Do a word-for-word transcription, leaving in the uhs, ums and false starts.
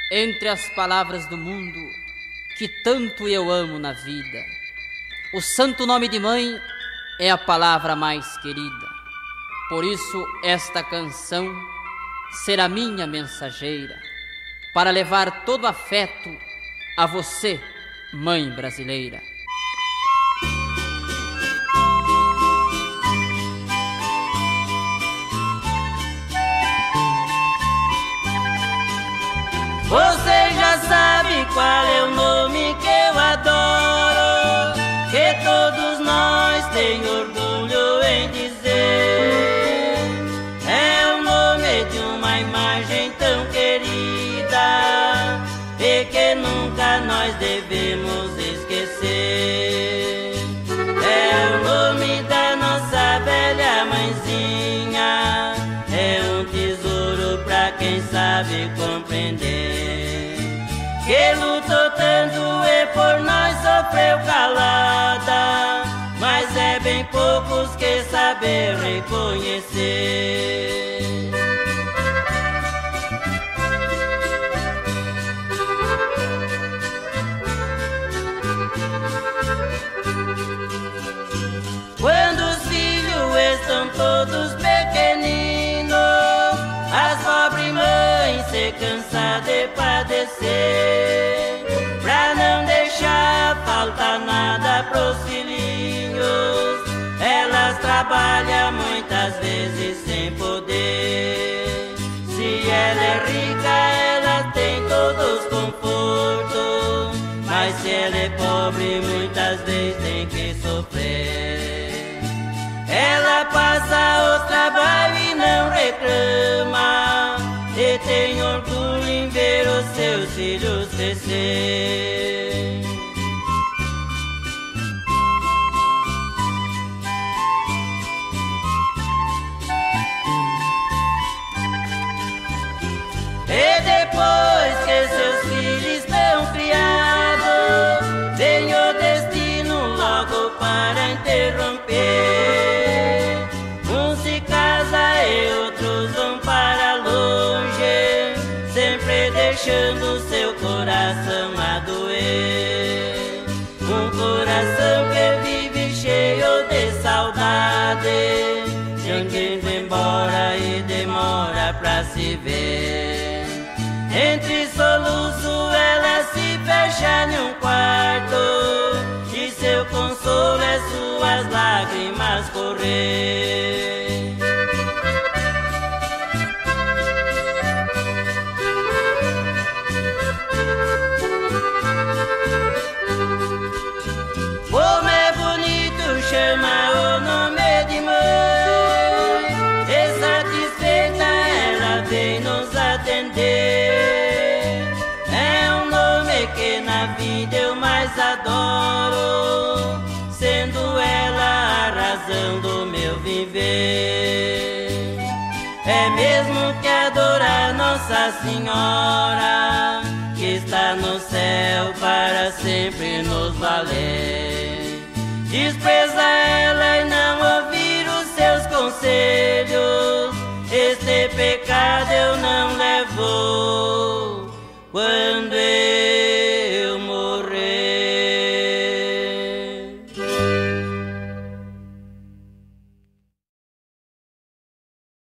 Entre as palavras do mundo que tanto eu amo na vida, o santo nome de mãe é a palavra mais querida. Por isso esta canção será minha mensageira, para levar todo afeto a você, mãe brasileira. Você já sabe qual é o nome que eu adoro, que todos nós tem orgulho em dizer. É o nome de uma imagem tão querida e que nunca nós devemos esquecer. É o nome da nossa velha mãezinha, é um tesouro pra quem sabe compreender. Que lutou tanto e por nós sofreu calada, mas é bem poucos que sabem reconhecer. Quando os filhos estão todos pequeninos, as pobres mães se cansam de padecer, pra não deixar faltar nada pros filhinhos. Elas trabalham muitas vezes sem poder. Se ela é rica, ela tem todos os confortos, mas se ela é pobre, muitas vezes tem que sofrer. Ela passa o trabalho e não reclama, e tem orgulho em ver os seus filhos crescer. E depois que seus filhos estão criados, vem o destino logo para interromper. Uns se casam e outros vão para longe, sempre deixando seu coração a doer. Um coração que vive cheio de saudade de alguém vai embora e demora pra se ver. Entre soluço ela se fecha num quarto, e seu consolo é suas lágrimas correr. Como é bonito chamar o nome de mãe, e satisfeita ela vem nos atender. É um nome que na vida eu mais adoro, sendo ela a razão do meu viver. É mesmo que adorar Nossa Senhora, que está no céu para sempre nos valer. Despreza ela e não ouvir os seus conselhos, este pecado eu não levo quando eu